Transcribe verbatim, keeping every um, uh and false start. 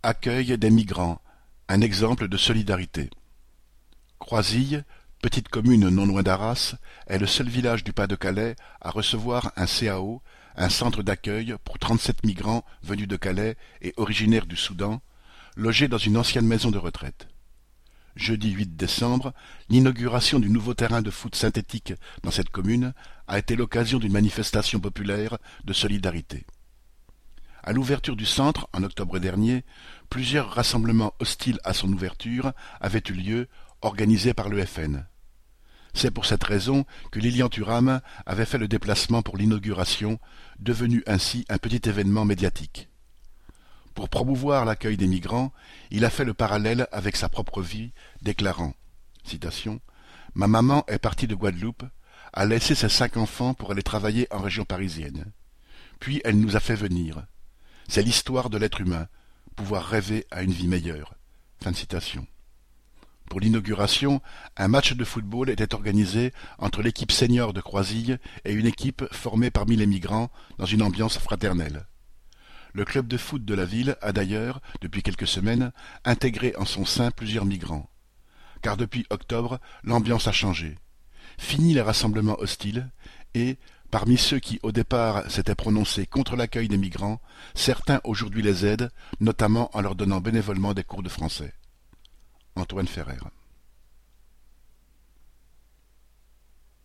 Accueil des migrants, un exemple de solidarité. Croisille, petite commune non loin d'Arras, est le seul village du Pas-de-Calais à recevoir un C A O, un centre d'accueil pour trente-sept migrants venus de Calais et originaires du Soudan, logés dans une ancienne maison de retraite. Jeudi huit décembre, l'inauguration du nouveau terrain de foot synthétique dans cette commune a été l'occasion d'une manifestation populaire de solidarité. À l'ouverture du centre, en octobre dernier, plusieurs rassemblements hostiles à son ouverture avaient eu lieu, organisés par l'E F N. C'est pour cette raison que Lilian Thuram avait fait le déplacement pour l'inauguration, devenu ainsi un petit événement médiatique. Pour promouvoir l'accueil des migrants, il a fait le parallèle avec sa propre vie, déclarant citation, « Ma maman est partie de Guadeloupe, a laissé ses cinq enfants pour aller travailler en région parisienne. Puis elle nous a fait venir. C'est l'histoire de l'être humain, pouvoir rêver à une vie meilleure. » Fin de citation. Pour l'inauguration, un match de football était organisé entre l'équipe senior de Croisille et une équipe formée parmi les migrants dans une ambiance fraternelle. Le club de foot de la ville a d'ailleurs, depuis quelques semaines, intégré en son sein plusieurs migrants. Car depuis octobre, l'ambiance a changé. Fini les rassemblements hostiles et, parmi ceux qui au départ s'étaient prononcés contre l'accueil des migrants, certains aujourd'hui les aident, notamment en leur donnant bénévolement des cours de français. Antoine Ferrer.